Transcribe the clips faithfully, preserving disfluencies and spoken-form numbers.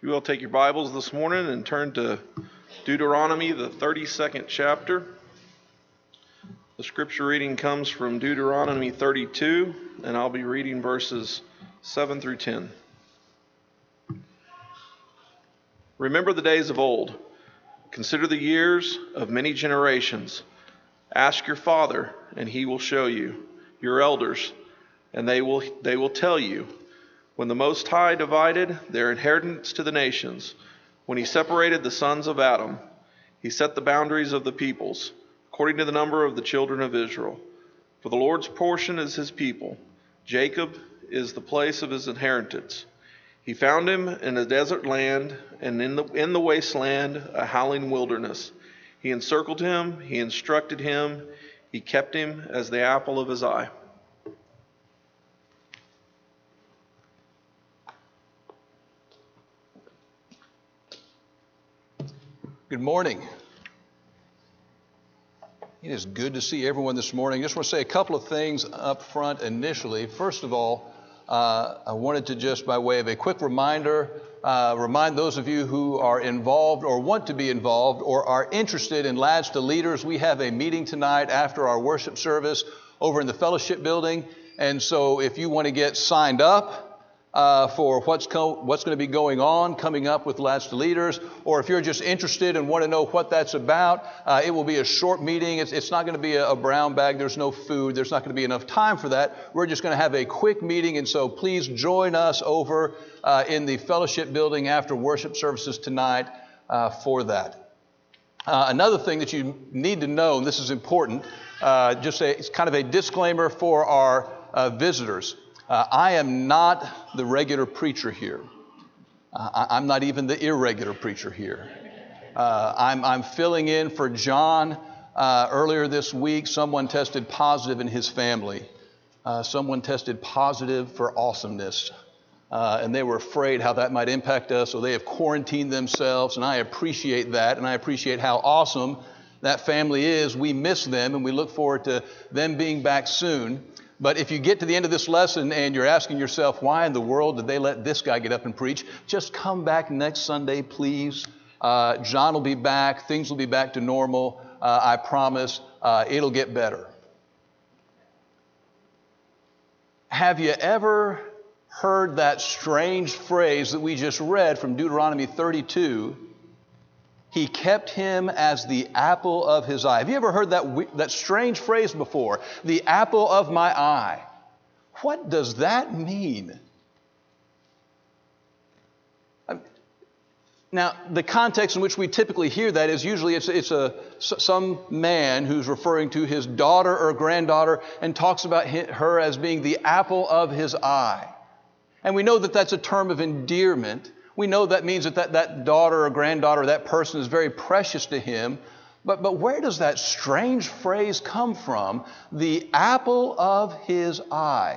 You will take your Bibles this morning and turn to Deuteronomy, the thirty-second chapter. The scripture reading comes from Deuteronomy thirty-two, and I'll be reading verses seven through ten. Remember the days of old. Consider the years of many generations. Ask your father, and he will show you, your elders, and they will they will tell you. When the Most High divided their inheritance to the nations, when he separated the sons of Adam, he set the boundaries of the peoples, according to the number of the children of Israel. For the Lord's portion is his people. Jacob is the place of his inheritance. He found him in a desert land, and in the in the wasteland a howling wilderness. He encircled him, he instructed him, he kept him as the apple of his eye. Good morning. It is good to see everyone this morning. I just want to say a couple of things up front initially. First of all, uh, I wanted to just, by way of a quick reminder, uh, remind those of you who are involved or want to be involved or are interested in Lads to Leaders. We have a meeting tonight after our worship service over in the fellowship building. And so if you want to get signed up, Uh, for what's co- what's going to be going on, coming up with Lads to Leaders, or if you're just interested and want to know what that's about, uh, it will be a short meeting. It's, it's not going to be a, a brown bag. There's no food. There's not going to be enough time for that. We're just going to have a quick meeting, and so please join us over uh, in the fellowship building after worship services tonight uh, for that. Uh, another thing that you need to know, and this is important, uh, just a, it's kind of a disclaimer for our uh, visitors. Uh, I am not the regular preacher here. Uh, I, I'm not even the irregular preacher here. Uh, I'm, I'm filling in for John. Uh, earlier this week, someone tested positive in his family. Uh, someone tested positive for awesomeness. Uh, and they were afraid how that might impact us, so they have quarantined themselves, and I appreciate that, and I appreciate how awesome that family is. We miss them, and we look forward to them being back soon. But if you get to the end of this lesson and you're asking yourself, why in the world did they let this guy get up and preach? Just come back next Sunday, please. Uh, John will be back. Things will be back to normal. Uh, I promise. Uh, it'll get better. Have you ever heard that strange phrase that we just read from Deuteronomy thirty-two? He kept him as the apple of his eye. Have you ever heard that, that strange phrase before? The apple of my eye. What does that mean? Now, the context in which we typically hear that is usually it's, it's a, some man who's referring to his daughter or granddaughter and talks about her as being the apple of his eye. And we know that that's a term of endearment. We know that means that, that that daughter or granddaughter, that person is very precious to him. But, but where does that strange phrase come from? The apple of his eye.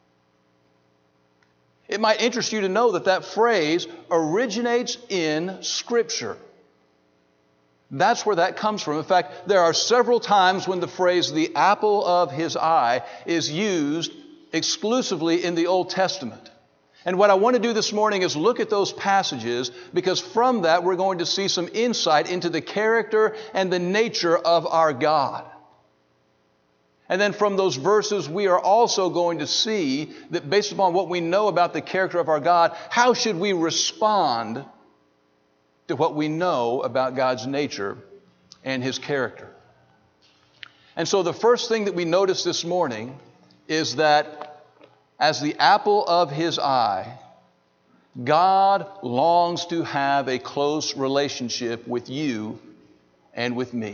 It might interest you to know that that phrase originates in Scripture. That's where that comes from. In fact, there are several times when the phrase the apple of his eye is used exclusively in the Old Testament. And what I want to do this morning is look at those passages, because from that we're going to see some insight into the character and the nature of our God. And then from those verses we are also going to see that based upon what we know about the character of our God, how should we respond to what we know about God's nature and His character. And so the first thing that we notice this morning is that as the apple of His eye, God longs to have a close relationship with you and with me.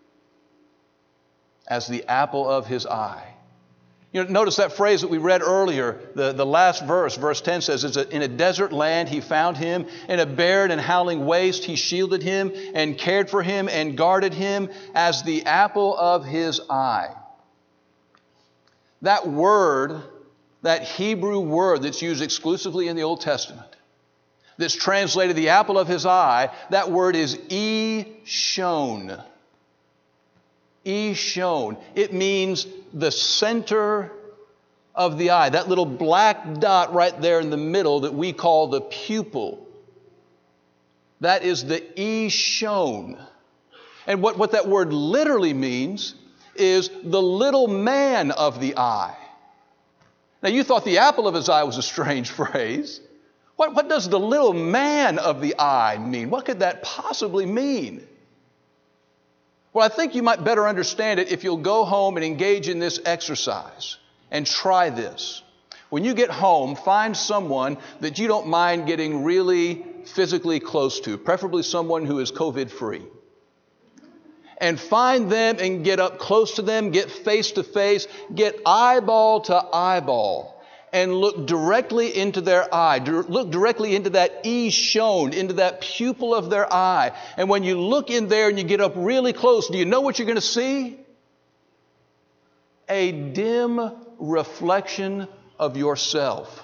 As the apple of His eye. You know, notice that phrase that we read earlier, the, the last verse, verse ten says, it's a, in a desert land He found him, in a barren and howling waste He shielded him and cared for him and guarded him as the apple of His eye. That word, that Hebrew word that's used exclusively in the Old Testament, that's translated the apple of His eye, that word is Eshon. Eshon. It means the center of the eye, that little black dot right there in the middle that we call the pupil. That is the Ishon. And what, what that word literally means is the little man of the eye. Now, you thought the apple of his eye was a strange phrase. What, what does the little man of the eye mean? What could that possibly mean? Well, I think you might better understand it if you'll go home and engage in this exercise and try this. When you get home, find someone that you don't mind getting really physically close to, preferably someone who is COVID-free. And find them and get up close to them, get face to face, get eyeball to eyeball, and look directly into their eye. Look directly into that Ishon, into that pupil of their eye. And when you look in there and you get up really close, do you know what you're going to see? A dim reflection of yourself.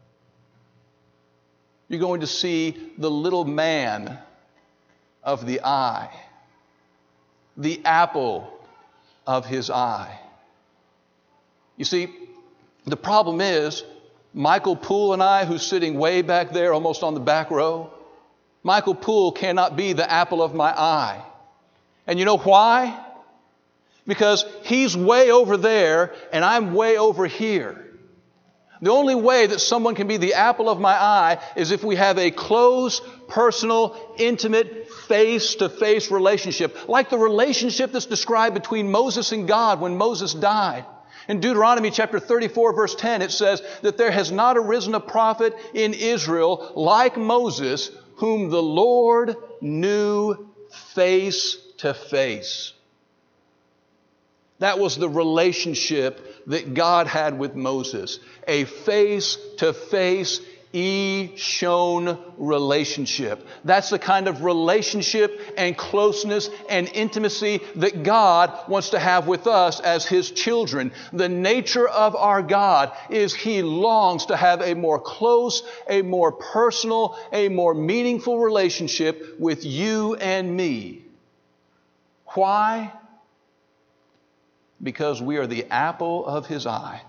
You're going to see the little man of the eye, the apple of his eye. You see, the problem is, Michael Poole and I, who's sitting way back there, almost on the back row, Michael Poole cannot be the apple of my eye. And you know why? Because he's way over there and I'm way over here. The only way that someone can be the apple of my eye is if we have a close, personal, intimate, face-to-face relationship, like the relationship that's described between Moses and God when Moses died. In Deuteronomy chapter thirty-four, verse ten, it says that there has not arisen a prophet in Israel like Moses, whom the Lord knew face to face. That was the relationship that God had with Moses, a face-to-face, Ishon relationship. That's the kind of relationship and closeness and intimacy that God wants to have with us as His children. The nature of our God is He longs to have a more close, a more personal, a more meaningful relationship with you and me. Why? Because we are the apple of His eye.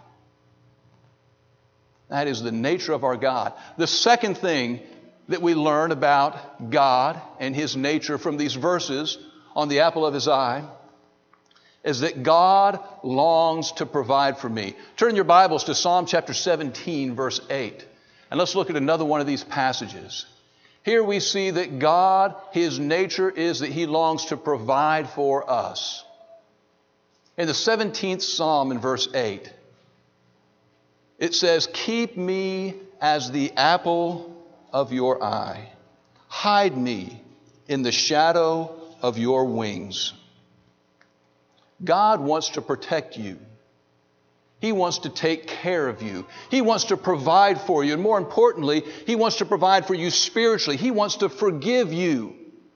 That is the nature of our God. The second thing that we learn about God and His nature from these verses on the apple of His eye is that God longs to provide for me. Turn your Bibles to Psalm chapter seventeen, verse eight. And let's look at another one of these passages. Here we see that God, His nature is that He longs to provide for us. In the seventeenth Psalm in verse eight, it says, "Keep me as the apple of your eye. Hide me in the shadow of your wings." God wants to protect you. He wants to take care of you. He wants to provide for you. And more importantly, He wants to provide for you spiritually. He wants to forgive you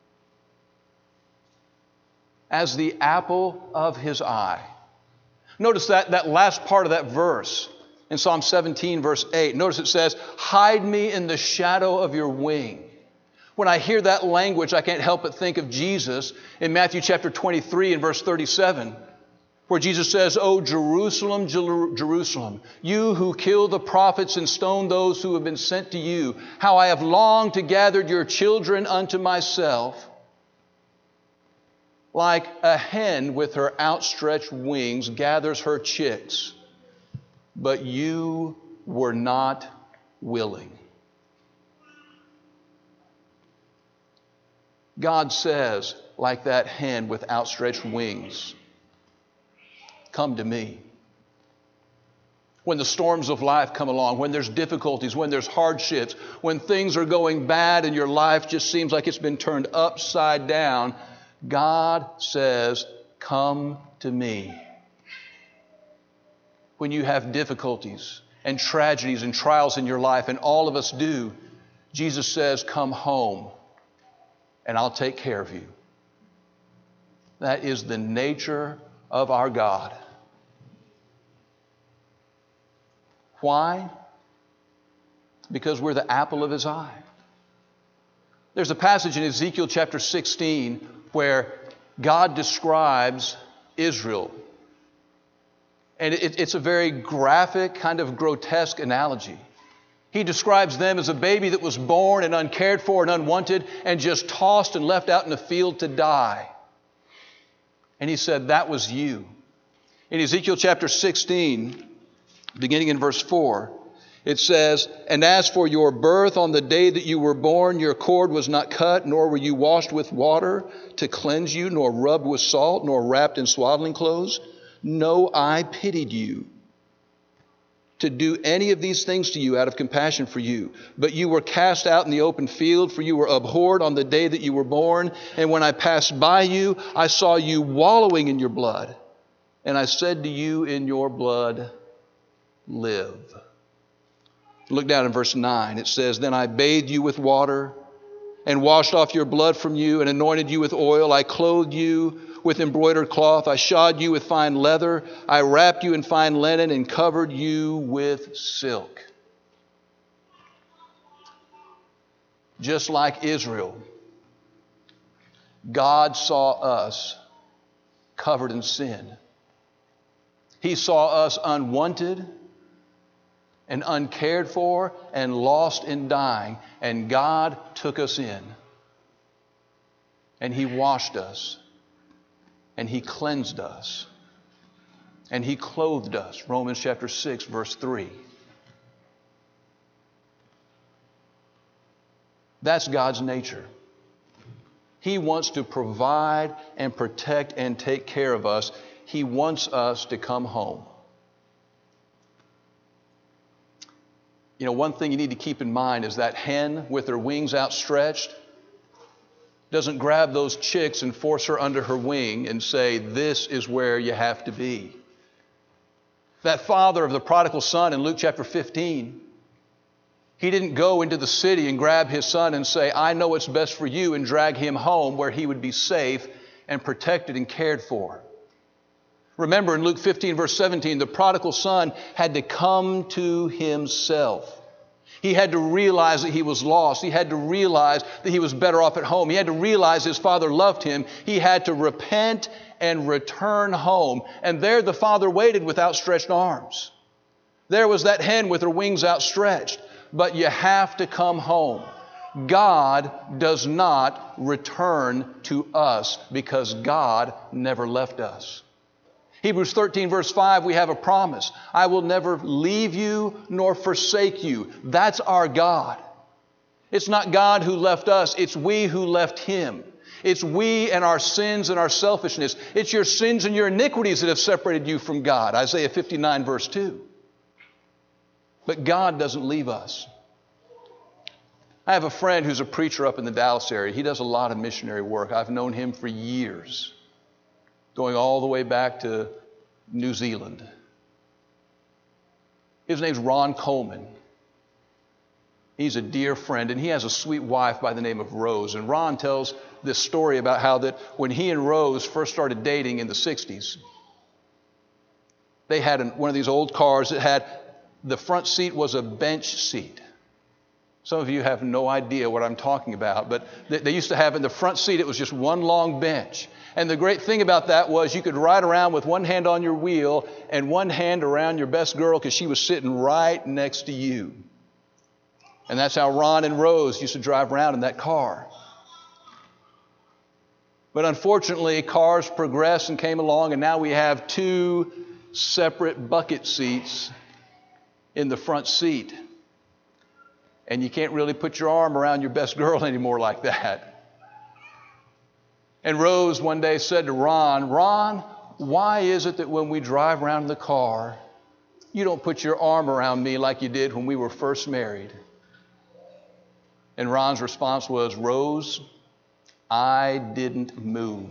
as the apple of His eye. Notice that, that last part of that verse in Psalm seventeen, verse eight. Notice it says, "Hide me in the shadow of your wing." When I hear that language, I can't help but think of Jesus in Matthew chapter twenty-three and verse thirty-seven, where Jesus says, "O Jerusalem, Jer- Jerusalem, you who kill the prophets and stone those who have been sent to you, how I have longed to gather your children unto myself. Like a hen with her outstretched wings gathers her chicks, but you were not willing." God says, like that hen with outstretched wings, "Come to me." When the storms of life come along, when there's difficulties, when there's hardships, when things are going bad and your life just seems like it's been turned upside down, God says, "Come to me." When you have difficulties and tragedies and trials in your life, and all of us do, Jesus says, "Come home and I'll take care of you." That is the nature of our God. Why? Because we're the apple of His eye. There's a passage in Ezekiel chapter sixteen where God describes Israel. And it, it's a very graphic, kind of grotesque analogy. He describes them as a baby that was born and uncared for and unwanted and just tossed and left out in the field to die. And he said, that was you. In Ezekiel chapter sixteen, beginning in verse four, it says, and as for your birth on the day that you were born, your cord was not cut, nor were you washed with water to cleanse you, nor rubbed with salt, nor wrapped in swaddling clothes. No, I pitied you to do any of these things to you out of compassion for you. But you were cast out in the open field, for you were abhorred on the day that you were born. And when I passed by you, I saw you wallowing in your blood. And I said to you, in your blood, live. Look down in verse nine. It says, then I bathed you with water and washed off your blood from you and anointed you with oil. I clothed you with embroidered cloth. I shod you with fine leather. I wrapped you in fine linen and covered you with silk. Just like Israel, God saw us covered in sin. He saw us unwanted and uncared for and lost and dying. And God took us in. And He washed us. And He cleansed us. And He clothed us. Romans chapter six, verse three. That's God's nature. He wants to provide and protect and take care of us. He wants us to come home. You know, one thing you need to keep in mind is that hen with her wings outstretched doesn't grab those chicks and force her under her wing and say, this is where you have to be. That father of the prodigal son in Luke chapter fifteen, he didn't go into the city and grab his son and say, I know what's best for you, and drag him home where he would be safe and protected and cared for. Remember in Luke fifteen, verse seventeen, the prodigal son had to come to himself. He had to realize that he was lost. He had to realize that he was better off at home. He had to realize his father loved him. He had to repent and return home. And there the father waited with outstretched arms. There was that hen with her wings outstretched. But you have to come home. God does not return to us because God never left us. Hebrews thirteen, verse five, we have a promise. I will never leave you nor forsake you. That's our God. It's not God who left us. It's we who left Him. It's we and our sins and our selfishness. It's your sins and your iniquities that have separated you from God. Isaiah fifty-nine, verse two. But God doesn't leave us. I have a friend who's a preacher up in the Dallas area. He does a lot of missionary work. I've known him for years, going all the way back to New Zealand. His name's Ron Coleman. He's a dear friend, and he has a sweet wife by the name of Rose. And Ron tells this story about how that when he and Rose first started dating in the sixties, they had an, one of these old cars that had, the front seat was a bench seat. Some of you have no idea what I'm talking about, but they, they used to have in the front seat, it was just one long bench. And the great thing about that was you could ride around with one hand on your wheel and one hand around your best girl because she was sitting right next to you. And that's how Ron and Rose used to drive around in that car. But unfortunately, cars progressed and came along, and now we have two separate bucket seats in the front seat. And you can't really put your arm around your best girl anymore like that. And Rose one day said to Ron, Ron, why is it that when we drive around in the car, you don't put your arm around me like you did when we were first married? And Ron's response was, Rose, I didn't move.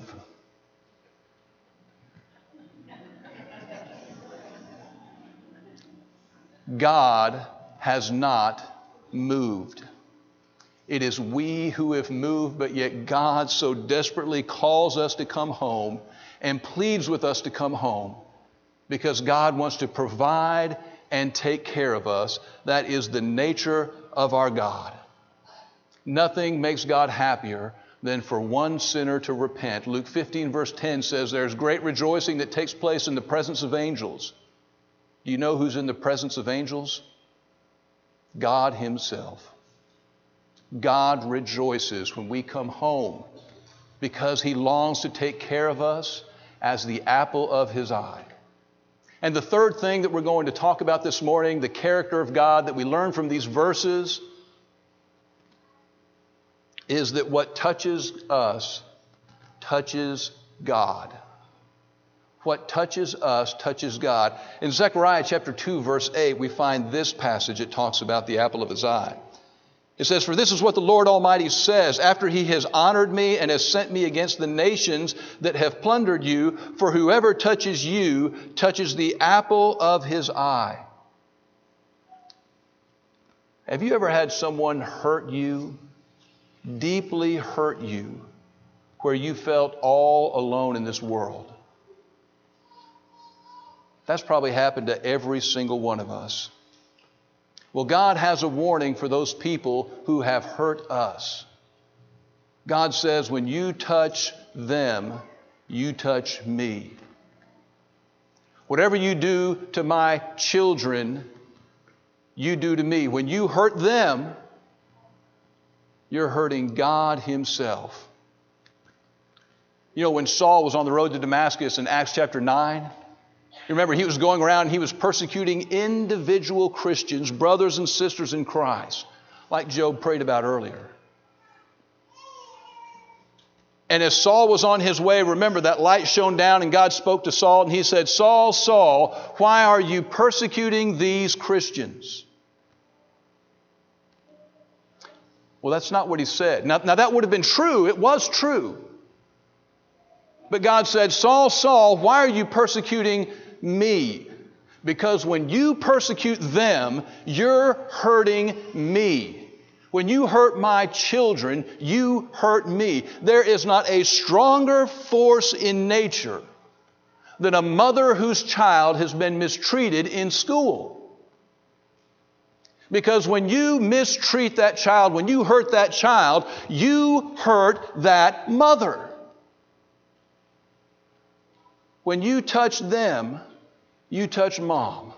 God has not moved. It is we who have moved, but yet God so desperately calls us to come home and pleads with us to come home because God wants to provide and take care of us. That is the nature of our God. Nothing makes God happier than for one sinner to repent. Luke fifteen verse ten says there's great rejoicing that takes place in the presence of angels. Do you know who's in the presence of angels? God Himself. God rejoices when we come home because He longs to take care of us as the apple of His eye. And the third thing that we're going to talk about this morning, the character of God that we learn from these verses, is that what touches us touches God. What touches us touches God. In Zechariah chapter two, verse eight, we find this passage. It talks about the apple of His eye. It says, "For this is what the Lord Almighty says, after He has honored me and has sent me against the nations that have plundered you, for whoever touches you touches the apple of His eye." Have you ever had someone hurt you, deeply hurt you, where you felt all alone in this world? That's probably happened to every single one of us. Well, God has a warning for those people who have hurt us. God says, when you touch them, you touch me. Whatever you do to my children, you do to me. When you hurt them, you're hurting God Himself. You know, when Saul was on the road to Damascus in Acts chapter nine, you remember he was going around and he was persecuting individual Christians, brothers and sisters in Christ, like Job prayed about earlier. And as Saul was on his way, remember that light shone down and God spoke to Saul and He said, "Saul, Saul, why are you persecuting these Christians?" Well, that's not what He said. Now, now that would have been true. It was true. But God said, "Saul, Saul, why are you persecuting me? Because when you persecute them, you're hurting me. When you hurt my children, you hurt me." There is not a stronger force in nature than a mother whose child has been mistreated in school. Because when you mistreat that child, when you hurt that child, you hurt that mother. When you touch them, you touch mom.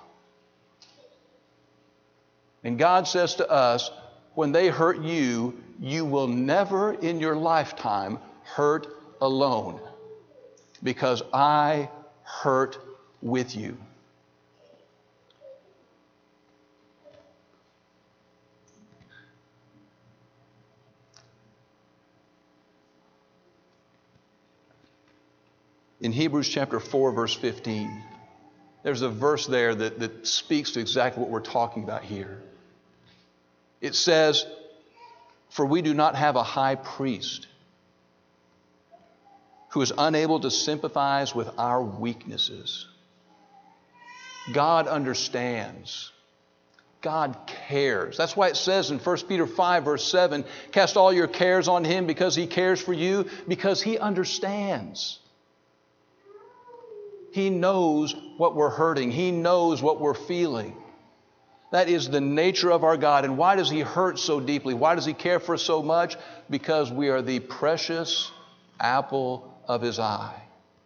And God says to us, when they hurt you, you will never in your lifetime hurt alone, because I hurt with you. In Hebrews chapter four, verse fifteen, there's a verse there that, that speaks to exactly what we're talking about here. It says, "For we do not have a high priest who is unable to sympathize with our weaknesses." God understands. God cares. That's why it says in First Peter five, verse seven, "Cast all your cares on Him because He cares for you," because He understands. He knows what we're hurting. He knows what we're feeling. That is the nature of our God. And why does He hurt so deeply? Why does He care for us so much? Because we are the precious apple of His eye.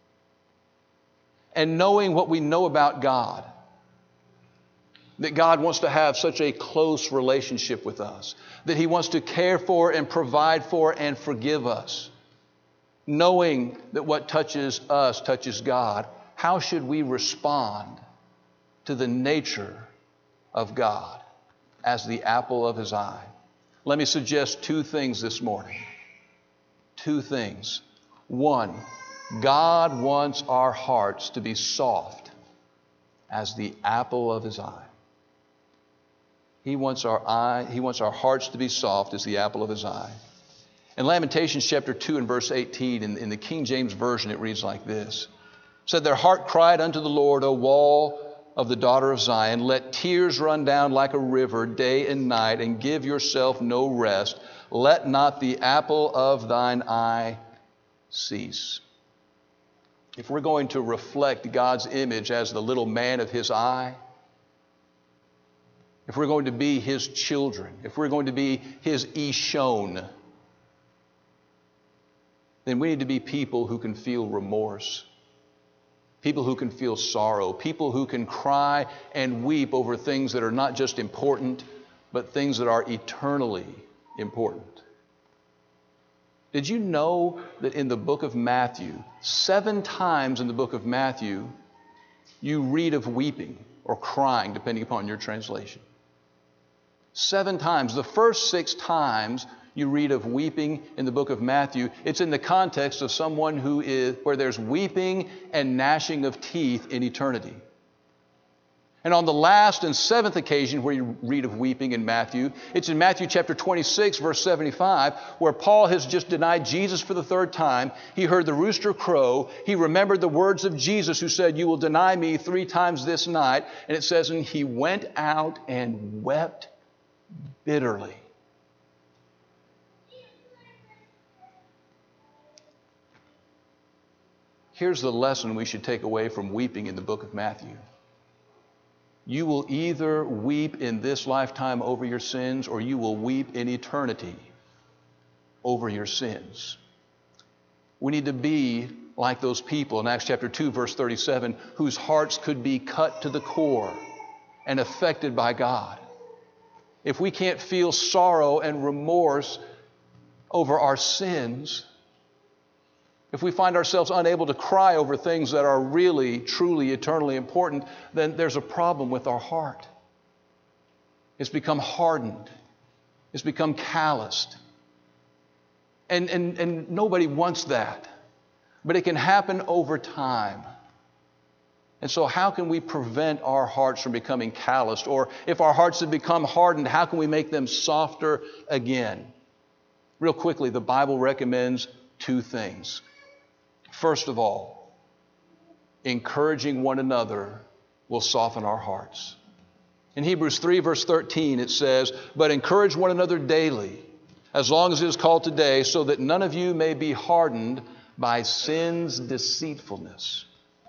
And knowing what we know about God, that God wants to have such a close relationship with us, that He wants to care for and provide for and forgive us, knowing that what touches us touches God, how should we respond to the nature of God as the apple of His eye? Let me suggest two things this morning. Two things. One, God wants our hearts to be soft as the apple of His eye. He wants our eye, He wants our hearts to be soft as the apple of His eye. In Lamentations chapter two and verse eighteen, in, in the King James Version, it reads like this. It said, "Their heart cried unto the Lord, O wall of the daughter of Zion, let tears run down like a river day and night, and give yourself no rest. Let not the apple of thine eye cease." If we're going to reflect God's image as the little man of His eye, if we're going to be His children, if we're going to be His Ishon, then we need to be people who can feel remorse, people who can feel sorrow, people who can cry and weep over things that are not just important, but things that are eternally important. Did you know that in the book of Matthew, seven times in the book of Matthew, you read of weeping or crying, depending upon your translation? Seven times. The first six times you read of weeping in the book of Matthew, it's in the context of someone who is, where there's weeping and gnashing of teeth in eternity. And on the last and seventh occasion where you read of weeping in Matthew, it's in Matthew chapter twenty-six, verse seventy-five, where Paul has just denied Jesus for the third time. He heard the rooster crow. He remembered the words of Jesus who said, "You will deny me three times this night." And it says, and he went out and wept bitterly. Here's the lesson we should take away from weeping in the book of Matthew. You will either weep in this lifetime over your sins, or you will weep in eternity over your sins. We need to be like those people in Acts chapter two, verse thirty-seven, whose hearts could be cut to the core and affected by God. If we can't feel sorrow and remorse over our sins, if we find ourselves unable to cry over things that are really, truly, eternally important, then there's a problem with our heart. It's become hardened. It's become calloused. And, and, and nobody wants that. But it can happen over time. And so how can we prevent our hearts from becoming calloused? Or if our hearts have become hardened, how can we make them softer again? Real quickly, the Bible recommends two things. First of all, encouraging one another will soften our hearts. In Hebrews three, verse thirteen, it says, "But encourage one another daily, as long as it is called today, so that none of you may be hardened by sin's deceitfulness."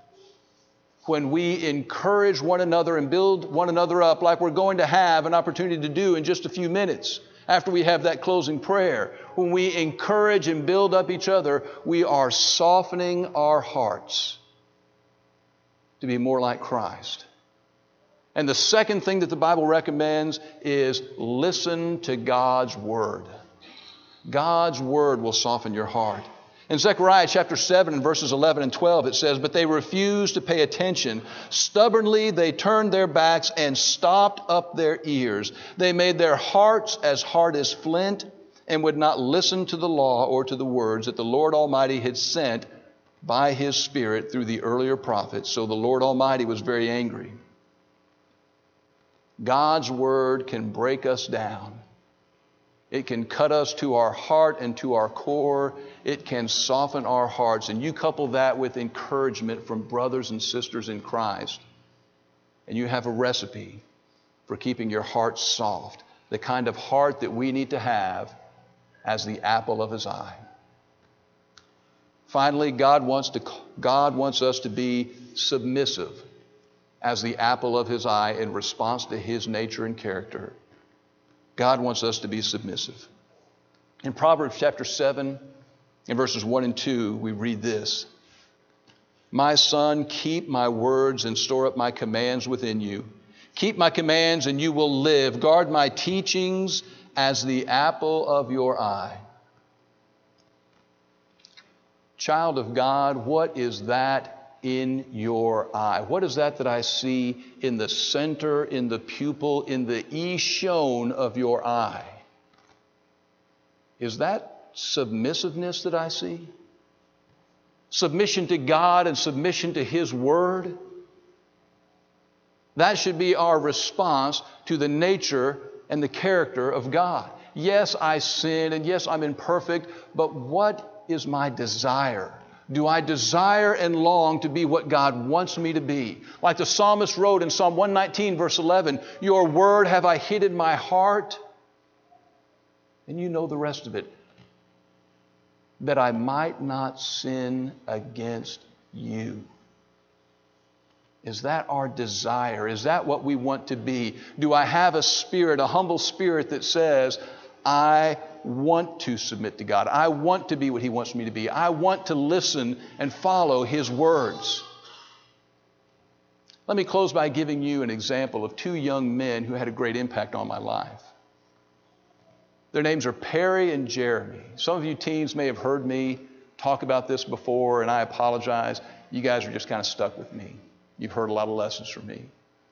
When we encourage one another and build one another up, like we're going to have an opportunity to do in just a few minutes, after we have that closing prayer, when we encourage and build up each other, we are softening our hearts to be more like Christ. And the second thing that the Bible recommends is listen to God's Word. God's Word will soften your heart. In Zechariah chapter seven and verses eleven and twelve, it says, "But they refused to pay attention. Stubbornly they turned their backs and stopped up their ears. They made their hearts as hard as flint and would not listen to the law or to the words that the Lord Almighty had sent by His Spirit through the earlier prophets. So the Lord Almighty was very angry." God's Word can break us down. It can cut us to our heart and to our core. It can soften our hearts. And you couple that with encouragement from brothers and sisters in Christ, and you have a recipe for keeping your heart soft, the kind of heart that we need to have as the apple of His eye. Finally, God wants to, God wants us to be submissive as the apple of His eye in response to His nature and character. God wants us to be submissive. In Proverbs chapter seven, in verses one and two, we read this: "My son, keep my words and store up my commands within you. Keep my commands and you will live. Guard my teachings as the apple of your eye." Child of God, what is that in your eye? What is that that I see in the center, in the pupil, in the e-shone of your eye? Is that submissiveness that I see? Submission to God and submission to His Word? That should be our response to the nature and the character of God. Yes, I sin, and yes, I'm imperfect, but what is my desire? Do I desire and long to be what God wants me to be? Like the psalmist wrote in Psalm one nineteen, verse eleven, "Your word have I hid in my heart," and you know the rest of it, "that I might not sin against you." Is that our desire? Is that what we want to be? Do I have a spirit, a humble spirit that says, I want to submit to God. I want to be what He wants me to be. I want to listen and follow His words. Let me close by giving you an example of two young men who had a great impact on my life. Their names are Perry and Jeremy. Some of you teens may have heard me talk about this before, and I apologize. You guys are just kind of stuck with me. You've heard a lot of lessons from me.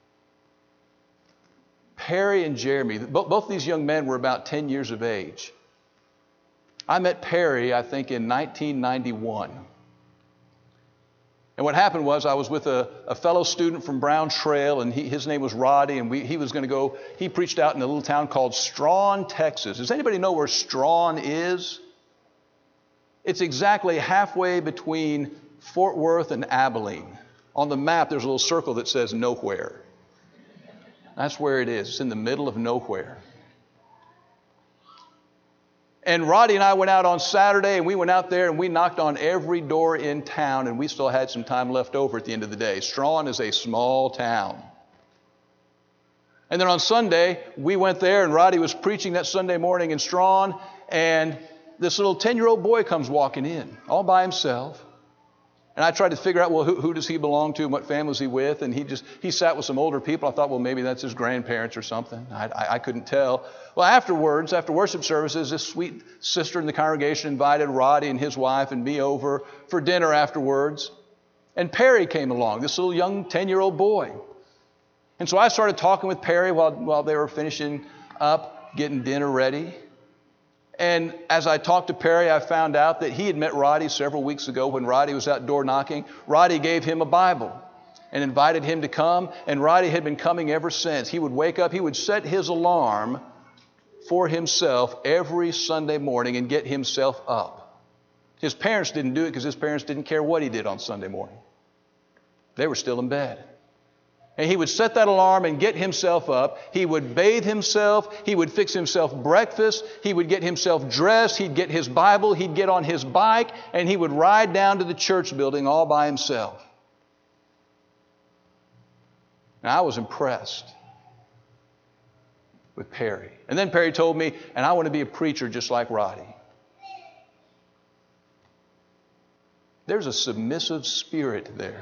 Perry and Jeremy, both, both these young men were about ten years of age. I met Perry, I think, in nineteen ninety-one. And what happened was I was with a, a fellow student from Brown Trail, and he, his name was Roddy, and we, he was going to go, he preached out in a little town called Strawn, Texas. Does anybody know where Strawn is? It's exactly halfway between Fort Worth and Abilene. On the map, there's a little circle that says nowhere. That's where it is. It's in the middle of nowhere. And Roddy and I went out on Saturday, and we went out there and we knocked on every door in town, and we still had some time left over at the end of the day. Strawn is a small town. And then on Sunday, we went there, and Roddy was preaching that Sunday morning in Strawn, and this little ten-year-old boy comes walking in all by himself. And I tried to figure out, well, who, who does he belong to and what family is he with? And he just, he sat with some older people. I thought, well, maybe that's his grandparents or something. I, I, I couldn't tell. Well, afterwards, after worship services, this sweet sister in the congregation invited Roddy and his wife and me over for dinner afterwards. And Perry came along, this little young ten-year-old boy. And so I started talking with Perry while, while they were finishing up, getting dinner ready. And as I talked to Perry, I found out that he had met Roddy several weeks ago when Roddy was out door knocking. Roddy gave him a Bible and invited him to come, and Roddy had been coming ever since. He would wake up, he would set his alarm for himself every Sunday morning and get himself up. His parents didn't do it because his parents didn't care what he did on Sunday morning. They were still in bed. And he would set that alarm and get himself up. He would bathe himself. He would fix himself breakfast. He would get himself dressed. He'd get his Bible. He'd get on his bike. And he would ride down to the church building all by himself. Now, I was impressed with Perry. And then Perry told me, and I want to be a preacher just like Roddy. There's a submissive spirit there.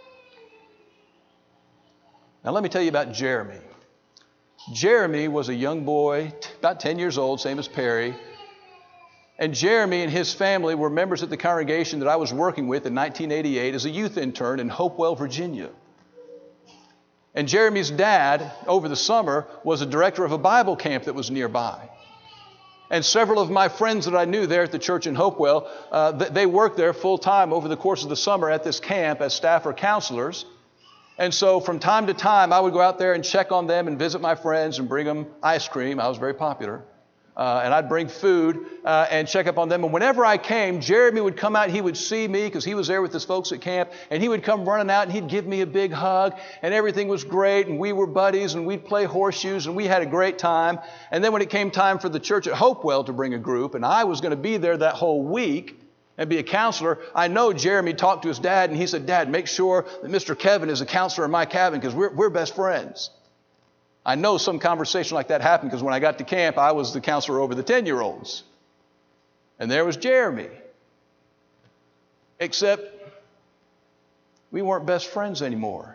Now let me tell you about Jeremy. Jeremy was a young boy, about ten years old, same as Perry. And Jeremy and his family were members of the congregation that I was working with in nineteen eighty-eight as a youth intern in Hopewell, Virginia. And Jeremy's dad, over the summer, was a director of a Bible camp that was nearby. And several of my friends that I knew there at the church in Hopewell, uh, they worked there full time over the course of the summer at this camp as staff or counselors. And so from time to time, I would go out there and check on them and visit my friends and bring them ice cream. I was very popular. Uh, and I'd bring food uh, and check up on them. And whenever I came, Jeremy would come out. He would see me because he was there with his folks at camp. And he would come running out and he'd give me a big hug. And everything was great. And we were buddies and we'd play horseshoes and we had a great time. And then when it came time for the church at Hopewell to bring a group, and I was going to be there that whole week and be a counselor, I know Jeremy talked to his dad and he said, "Dad, make sure that Mister Kevin is a counselor in my cabin because we're, we're best friends." I know some conversation like that happened because when I got to camp, I was the counselor over the ten-year-olds. And there was Jeremy. Except we weren't best friends anymore.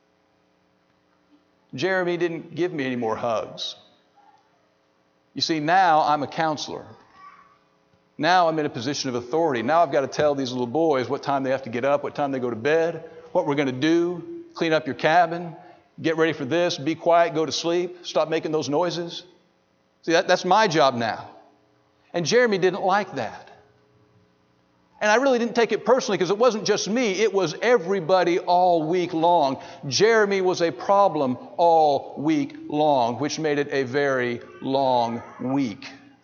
Jeremy didn't give me any more hugs. You see, now I'm a counselor. Now I'm in a position of authority. Now I've got to tell these little boys what time they have to get up, what time they go to bed, what we're going to do, clean up your cabin, get ready for this, be quiet, go to sleep, stop making those noises. See, that, that's my job now. And Jeremy didn't like that. And I really didn't take it personally because it wasn't just me. It was everybody all week long. Jeremy was a problem all week long, which made it a very long week.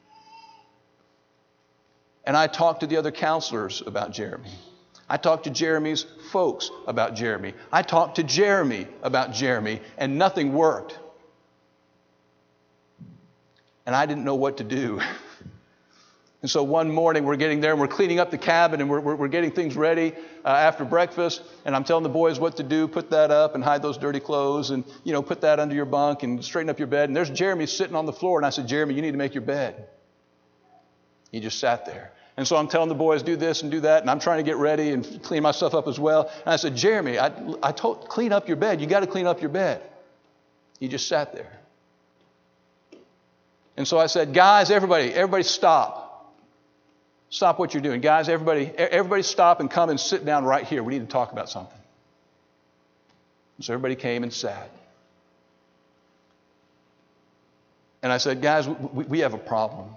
And I talked to the other counselors about Jeremy. I talked to Jeremy's folks about Jeremy. I talked to Jeremy about Jeremy, and nothing worked. And I didn't know what to do. And so one morning we're getting there and we're cleaning up the cabin and we're, we're, we're getting things ready uh, after breakfast. And I'm telling the boys what to do, put that up and hide those dirty clothes and, you know, put that under your bunk and straighten up your bed. And there's Jeremy sitting on the floor. And I said, "Jeremy, you need to make your bed." He just sat there. And so I'm telling the boys, do this and do that. And I'm trying to get ready and clean myself up as well. And I said, "Jeremy, I, I told, clean up your bed. You got to clean up your bed." He just sat there. And so I said, guys, everybody, everybody stop. Stop what you're doing. Guys, everybody, everybody stop and come and sit down right here. We need to talk about something. So everybody came and sat. And I said, guys, we, we have a problem.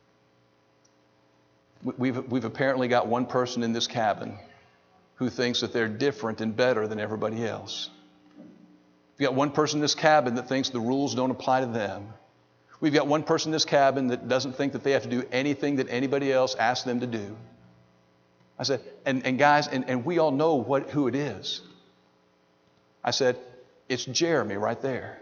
We've, we've apparently got one person in this cabin who thinks that they're different and better than everybody else. We've got one person in this cabin that thinks the rules don't apply to them. We've got one person in this cabin that doesn't think that they have to do anything that anybody else asks them to do. I said, and, and guys, and, and we all know what, who it is. I said, it's Jeremy right there.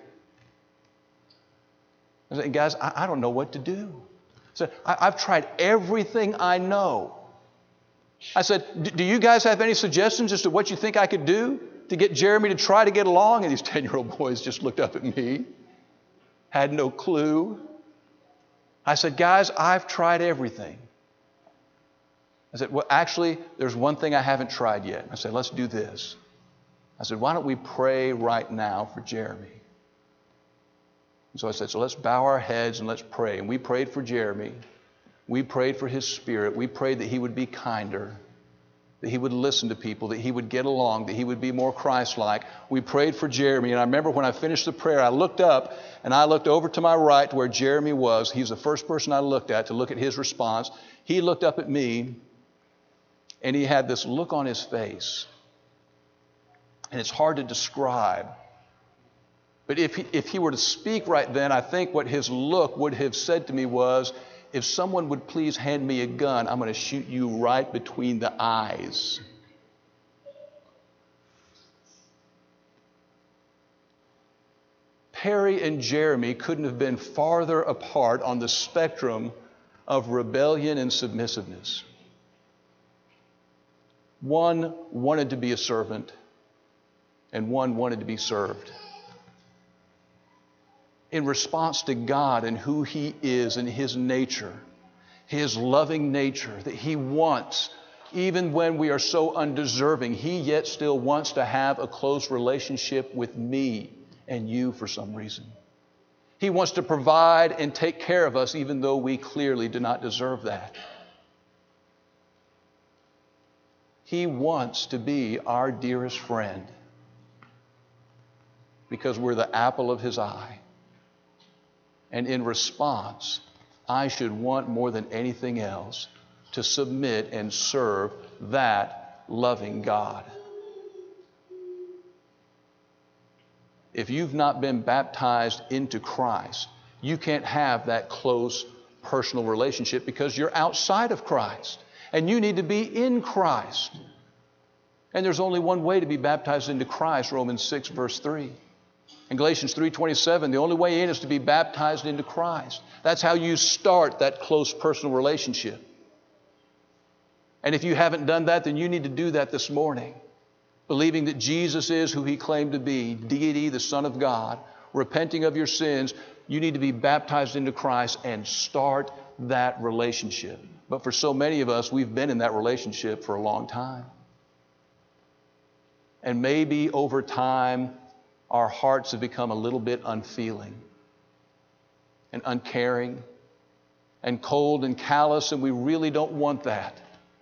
I said, guys, I, I don't know what to do. I said, I, I've tried everything I know. I said, do you guys have any suggestions as to what you think I could do to get Jeremy to try to get along? And these ten-year-old boys just looked up at me, had no clue. I said, guys, I've tried everything. I said, well, actually, there's one thing I haven't tried yet. I said, let's do this. I said, why don't we pray right now for Jeremy? And so I said, so let's bow our heads and let's pray. And we prayed for Jeremy. We prayed for his spirit. We prayed that he would be kinder, that he would listen to people, that he would get along, that he would be more Christ-like. We prayed for Jeremy. And I remember when I finished the prayer, I looked up and I looked over to my right to where Jeremy was. He was the first person I looked at to look at his response. He looked up at me and he had this look on his face. And it's hard to describe. But if he, if he were to speak right then, I think what his look would have said to me was, if someone would please hand me a gun, I'm going to shoot you right between the eyes. Perry and Jeremy couldn't have been farther apart on the spectrum of rebellion and submissiveness. One wanted to be a servant, and one wanted to be served. In response to God and who He is and His nature, His loving nature, that He wants, even when we are so undeserving, He yet still wants to have a close relationship with me and you for some reason. He wants to provide and take care of us even though we clearly do not deserve that. He wants to be our dearest friend because we're the apple of His eye. And in response, I should want more than anything else to submit and serve that loving God. If you've not been baptized into Christ, you can't have that close personal relationship because you're outside of Christ. And you need to be in Christ. And there's only one way to be baptized into Christ, Romans six, verse three. In Galatians three twenty-seven, the only way in is to be baptized into Christ. That's how you start that close personal relationship. And if you haven't done that, then you need to do that this morning. Believing that Jesus is who He claimed to be, deity, the Son of God, repenting of your sins, you need to be baptized into Christ and start that relationship. But for so many of us, we've been in that relationship for a long time. And maybe over time, our hearts have become a little bit unfeeling and uncaring and cold and callous, and we really don't want that.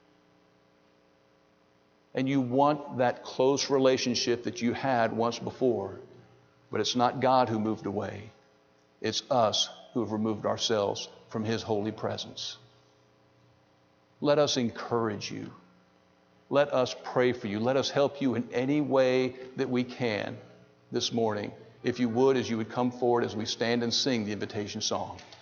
And you want that close relationship that you had once before, but it's not God who moved away. It's us who have removed ourselves from His holy presence. Let us encourage you. Let us pray for you. Let us help you in any way that we can this morning. If you would, as you would come forward as we stand and sing the invitation song.